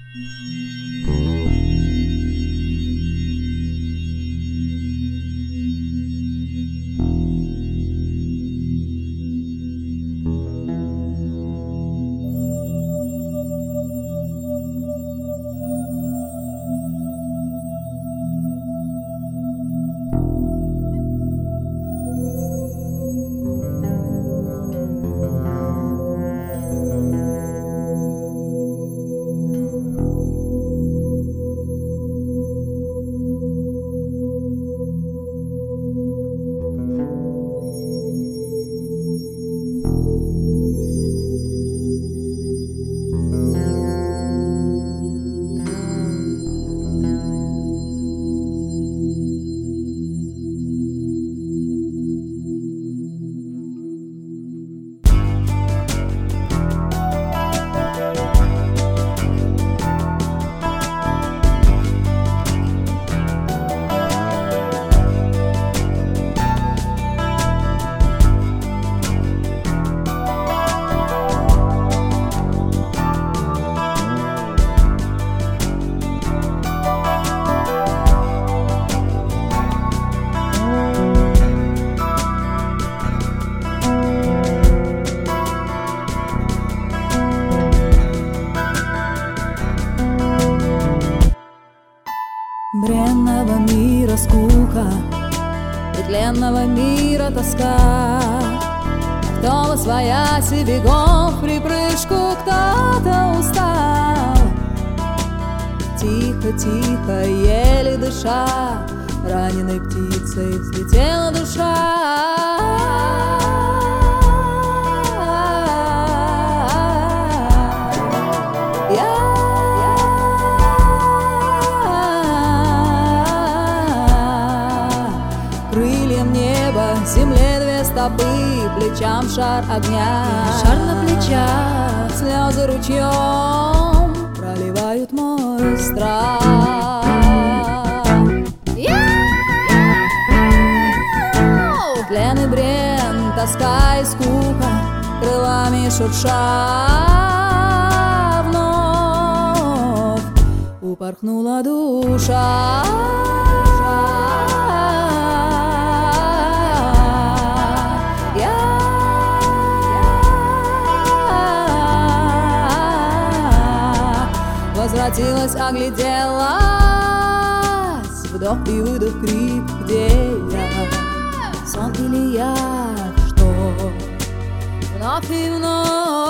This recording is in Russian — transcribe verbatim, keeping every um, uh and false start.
Бренного мира скука, петленного мира тоска. Кто восвояси бегом в припрыжку, кто-то устал. Тихо, тихо, еле дыша, раненой птицей взлетела душа. Земле две стопы, плечам шар огня, шар на плечах, слезы ручьем проливают мой страх. Тлен и брен, тоска и скука, крылами шурша, вновь упорхнула душа. Возвратилась, огляделась, вдох и выдох, крик, где я? Сон или я, что вновь и вновь